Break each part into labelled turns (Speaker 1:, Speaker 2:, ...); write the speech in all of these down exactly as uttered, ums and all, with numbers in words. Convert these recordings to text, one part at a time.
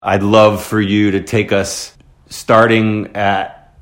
Speaker 1: I'd love for you to take us starting at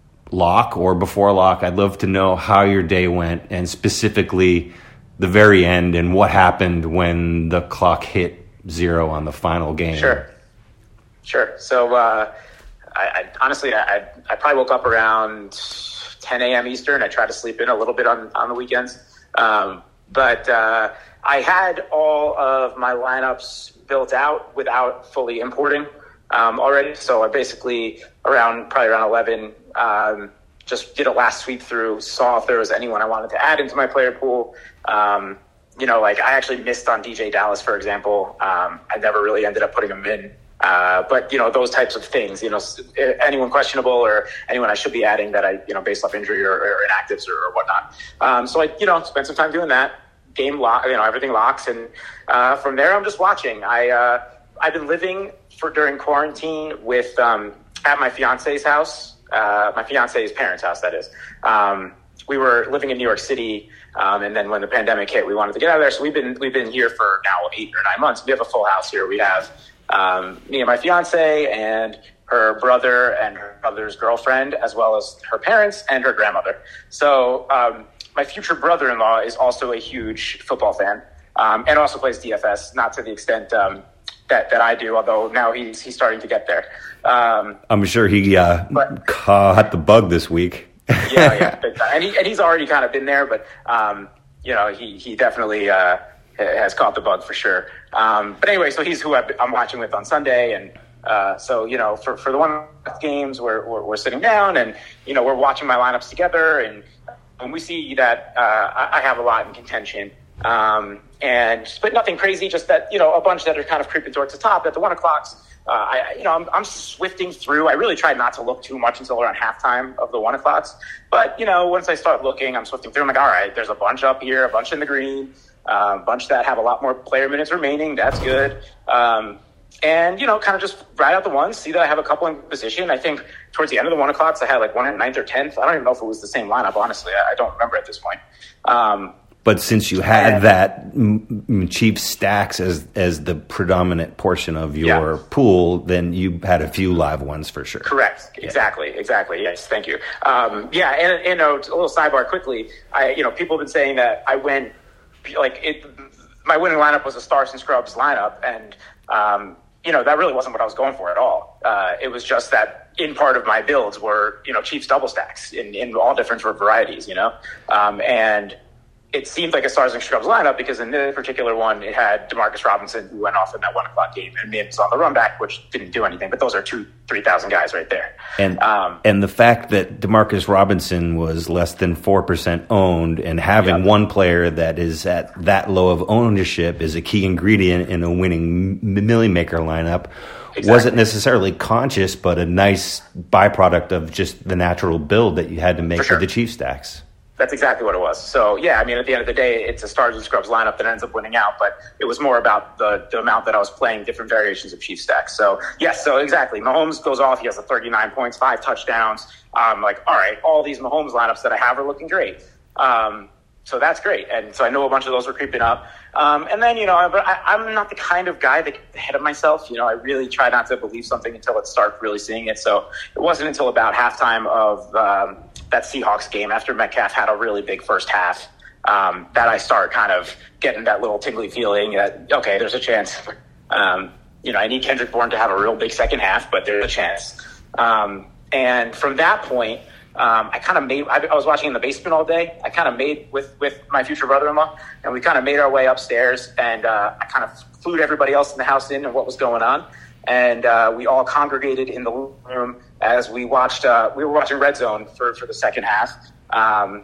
Speaker 1: lock or before lock. I'd love to know how your day went and specifically the very end and what happened when the clock hit zero on the final game.
Speaker 2: Sure. Sure. So, uh, I, I honestly, I, I probably woke up around ten a.m. Eastern. I tried to sleep in a little bit on, on the weekends. Um, but, uh, I had all of my lineups built out without fully importing, um, already. So I basically around, probably around eleven, um, just did a last sweep through, saw if there was anyone I wanted to add into my player pool. Um, you know, like I actually missed on D J Dallas, for example. Um, I never really ended up putting him in. Uh, but, you know, those types of things, you know, anyone questionable or anyone I should be adding that I, you know, based off injury or, or inactives or, or whatnot. Um, so I, you know, spent some time doing that. Game lock, you know, everything locks. And uh, from there, I'm just watching. I, uh, I've been living for during quarantine with um, at my fiance's house, uh, my fiance's parents' house, that is. Um, we were living in New York City. Um, and then when the pandemic hit, we wanted to get out of there. So we've been, we've been here for now eight or nine months. We have a full house here. We have um, me and my fiance and her brother and her brother's girlfriend, as well as her parents and her grandmother. So um, my future brother-in-law is also a huge football fan um, and also plays D F S, not to the extent um, that, that I do, although now he's he's starting to get there. Um,
Speaker 1: I'm sure he uh, but, caught the bug this week.
Speaker 2: yeah, yeah, and he and he's already kind of been there, but um, you know, he he definitely uh, has caught the bug for sure. Um, but anyway, so he's who I've, I'm watching with on Sunday, and uh, so you know, for for the one games, we're, we're we're sitting down, and you know, we're watching my lineups together, and when we see that uh, I, I have a lot in contention, um, and but nothing crazy, just that you know, a bunch that are kind of creeping towards the top at the one o'clocks. Uh, I, you know, I'm, I'm swifting through. I really tried not to look too much until around halftime of the one o'clocks. But, you know, once I start looking, I'm swifting through. I'm like, all right, there's a bunch up here, a bunch in the green, uh, a bunch that have a lot more player minutes remaining. That's good. Um, and, you know, kind of just ride out the ones, see that I have a couple in position. I think towards the end of the one o'clocks, I had like one at ninth or tenth. I don't even know if it was the same lineup, honestly. I, I don't remember at this point. Um,
Speaker 1: But since you had that m- cheap stacks as as the predominant portion of your yeah. pool, then you had a few live ones for sure.
Speaker 2: Correct. Yeah. Exactly. Exactly. Yes. Thank you. Um, yeah. And, and a little sidebar quickly. I, you know, people have been saying that I went like it. My winning lineup was a Stars and Scrubs lineup, and um, you know that really wasn't what I was going for at all. Uh, it was just that in part of my builds were you know Chiefs double stacks in in all different varieties. You know, um, and. It seemed like a Stars and Scrubs lineup because in this particular one, it had Demarcus Robinson, who went off in that one o'clock game, and Mims on the run back, which didn't do anything. But those are two, three thousand guys right there.
Speaker 1: And um, and the fact that Demarcus Robinson was less than four percent owned, and having yep. one player that is at that low of ownership is a key ingredient in a winning Millie Maker lineup. Exactly. Wasn't necessarily conscious, but a nice byproduct of just the natural build that you had to make for, sure. for the Chief stacks.
Speaker 2: That's exactly what it was. So, yeah, I mean, at the end of the day, it's a Stars and Scrubs lineup that ends up winning out, but it was more about the, the amount that I was playing different variations of Chief stacks. So, yes, so exactly. Mahomes goes off. He has a thirty-nine points, five touchdowns. I'm like, all right, all these Mahomes lineups that I have are looking great. Um, so that's great. And so I know a bunch of those were creeping up. Um, and then, you know, I, I'm not the kind of guy that gets ahead of myself. You know, I really try not to believe something until I start really seeing it. So it wasn't until about halftime of um, that Seahawks game, after Metcalf had a really big first half, um, that I start kind of getting that little tingly feeling that, okay, there's a chance. Um, you know, I need Kendrick Bourne to have a real big second half, but there's a chance. Um, and from that point, Um, I kind of made, I, I was watching in the basement all day. I kind of made with, with my future brother-in-law, and we kind of made our way upstairs, and uh, I kind of clued everybody else in the house in and what was going on. And uh, we all congregated in the room as we watched, uh, we were watching Red Zone for, for the second half. Um,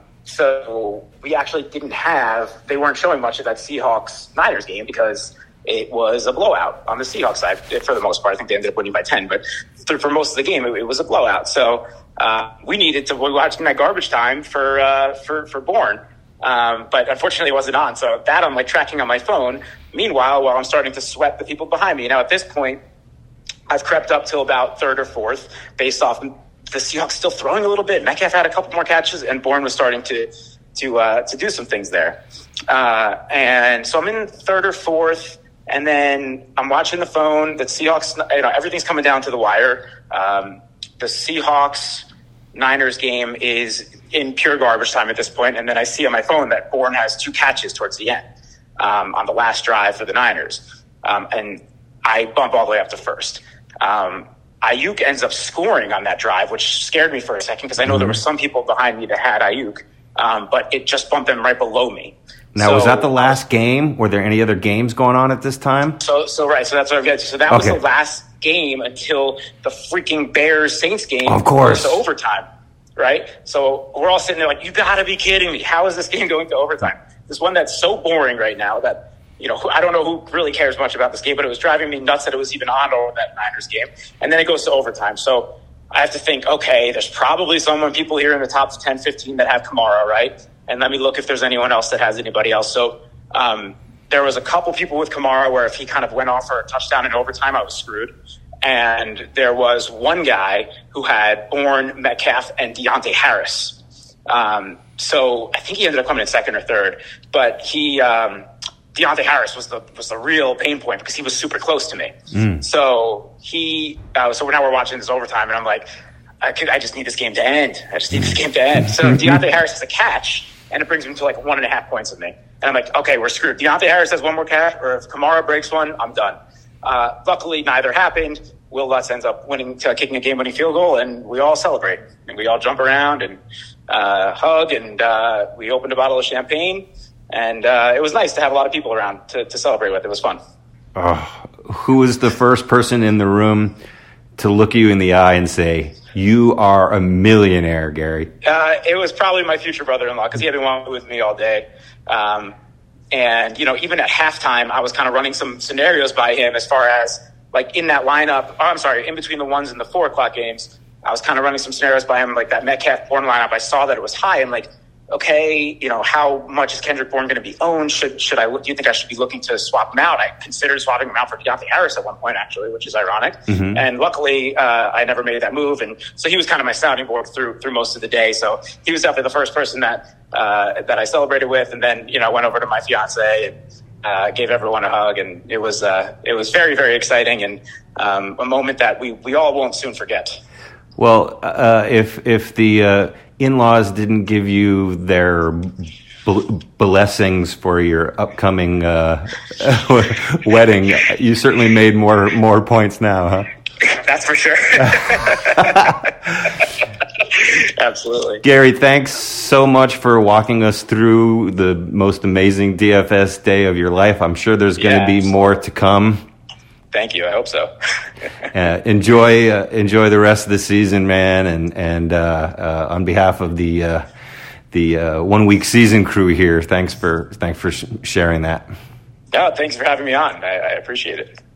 Speaker 2: so we actually didn't have, they weren't showing much of that Seahawks-Niners game because it was a blowout on the Seahawks side for the most part. I think they ended up winning by ten, but for most of the game, it, it was a blowout. So uh, we needed to watch that garbage time for uh, for for Bourne, um, but unfortunately, it wasn't on. So that I'm like tracking on my phone. Meanwhile, while I'm starting to sweat the people behind me. Now at this point, I've crept up till about third or fourth, based off the Seahawks still throwing a little bit. Metcalf had a couple more catches, and Bourne was starting to to uh, to do some things there. Uh, and so I'm in third or fourth. And then I'm watching the phone. The Seahawks, you know, everything's coming down to the wire. Um, the Seahawks Niners game is in pure garbage time at this point. And then I see on my phone that Bourne has two catches towards the end um, on the last drive for the Niners. Um, and I bump all the way up to first. Um, Ayuk ends up scoring on that drive, which scared me for a second because I know mm-hmm. there were some people behind me that had Ayuk, um, but it just bumped them right below me.
Speaker 1: Now, so, was that the last game? Were there any other games going on at this time?
Speaker 2: So, so right. So that's what I'm getting to. So that okay. was the last game until the freaking Bears-Saints game
Speaker 1: of course.
Speaker 2: goes to overtime, right? So we're all sitting there like, you got to be kidding me. How is this game going to overtime? This one that's so boring right now that, you know, I don't know who really cares much about this game, but it was driving me nuts that it was even on over that Niners game. And then it goes to overtime. So I have to think, okay, there's probably someone, people here in the top ten, fifteen that have Kamara, right? And let me look if there's anyone else that has anybody else. So um, there was a couple people with Kamara where if he kind of went off for a touchdown in overtime, I was screwed. And there was one guy who had Bourne, Metcalf, and Deontay Harris. Um, so I think he ended up coming in second or third. But he um, Deontay Harris was the was the real pain point because he was super close to me. Mm. So he uh, so now we're watching this overtime, and I'm like, I could I just need this game to end. I just need this game to end. So Deontay Harris has a catch. And it brings me to like one and a half points with me. And I'm like, okay, we're screwed. Deontay Harris has one more catch, or if Kamara breaks one, I'm done. Uh, luckily, neither happened. Will Lutz ends up winning, uh, kicking a game-winning field goal, and we all celebrate. And we all jump around and uh, hug, and uh, we opened a bottle of champagne. And uh, it was nice to have a lot of people around to, to celebrate with. It was fun.
Speaker 1: Oh, who was the first person in the room to look you in the eye and say, you are a millionaire, Gary?
Speaker 2: Uh, it was probably my future brother-in-law because he had been walking with me all day. Um, and, you know, even at halftime, I was kind of running some scenarios by him as far as, like, in that lineup. Oh, I'm sorry, in between the ones and the four o'clock games, I was kind of running some scenarios by him, like that Metcalf Bourne lineup. I saw that it was high. I'm like, okay, you know, how much is Kendrick Bourne going to be owned? Should should I? Do you think I should be looking to swap him out? I considered swapping him out for Deontay Harris at one point, actually, which is ironic. Mm-hmm. And luckily, uh, I never made that move. And so he was kind of my sounding board through through most of the day. So he was definitely the first person that uh, that I celebrated with. And then, you know, I went over to my fiance and uh, gave everyone a hug. And it was uh, it was very, very exciting and um, a moment that we, we all won't soon forget.
Speaker 1: Well, uh, if if the uh, in-laws didn't give you their b- blessings for your upcoming uh, wedding, you certainly made more more points now, huh?
Speaker 2: That's for sure. Absolutely.
Speaker 1: Gary, thanks so much for walking us through the most amazing D F S day of your life. I'm sure there's going to yeah, be more to come.
Speaker 2: Thank you. I hope so.
Speaker 1: uh, enjoy uh, enjoy the rest of the season, man, and and uh, uh, on behalf of the uh, the uh, one week season crew here, thanks for thanks for sh- sharing that.
Speaker 2: Yeah, thanks for having me on. I, I appreciate it.